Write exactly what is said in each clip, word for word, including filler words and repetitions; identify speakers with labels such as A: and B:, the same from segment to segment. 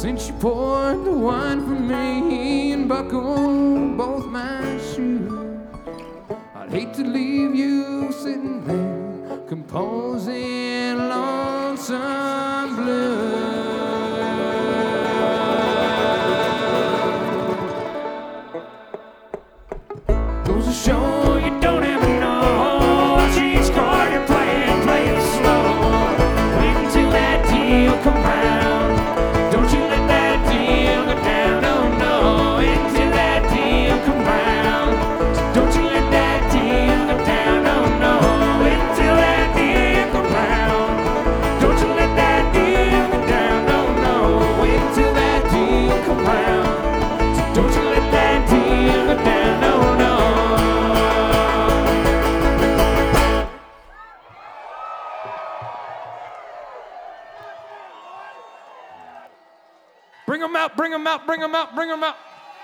A: Since you poured the wine for me and buckled both my shoes, I'd hate to leave you sitting there composing lonesome blues. Goes to show you don't ever know. Watch each card you're playing, play it slow. Wait until that deal come round. Don't you let that deal go down, oh no. Wait until that deal come round. Don't you let that deal go down, oh no. Wait until that deal come round. Don't you let that deal go down, oh no. Wait until that deal come round. Don't you let that deal go down, oh no. Bring them out, bring them out, bring them out, bring them out.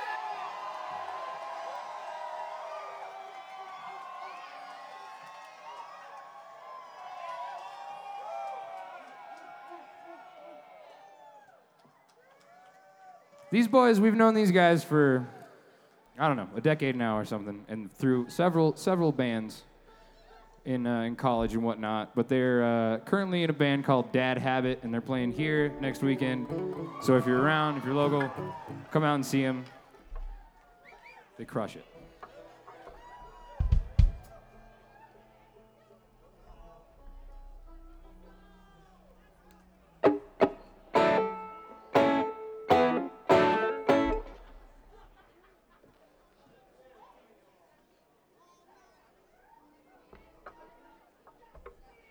A: These boys, we've known these guys for, I don't know, a decade now or something, and through several several bands in uh, in college and whatnot. But they're uh, currently in a band called Dad Habit, and they're playing here next weekend. So if you're around, if you're local, come out and see them. They crush it.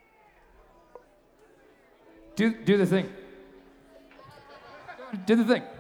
A: Do, do the thing. Do the thing.